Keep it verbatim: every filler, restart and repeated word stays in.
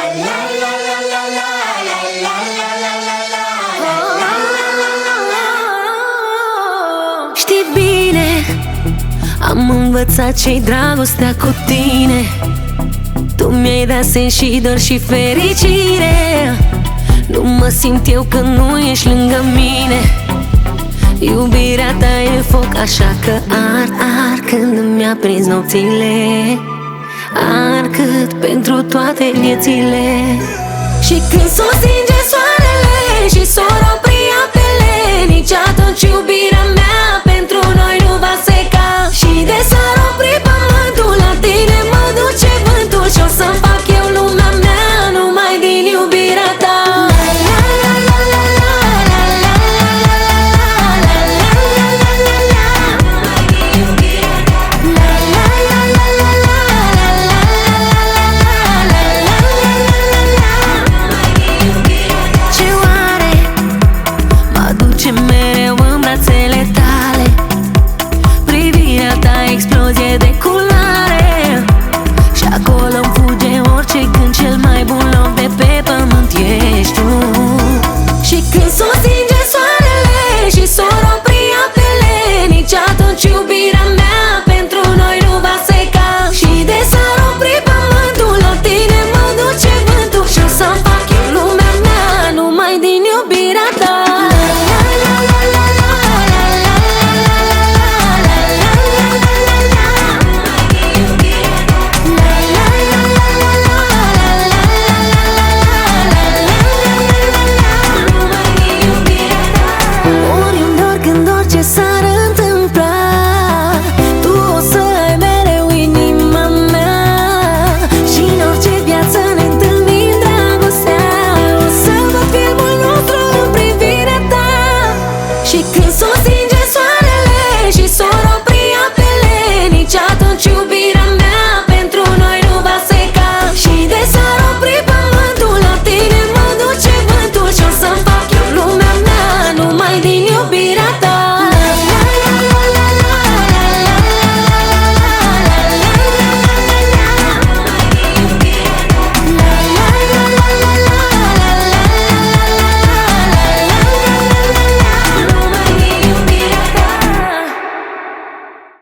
Știi bine, am învățat ce-i dragostea cu tine. Tu mi-ai dat sens și dor și fericire. Nu mă simt eu când nu ești lângă mine. Iubirea ta e foc, așa că ard, ard când îmi aprins nopțile. Ard cât pentru toate viețile. Și când s-o stinge soarele și s-or opri apele, nici atunci iubirea mea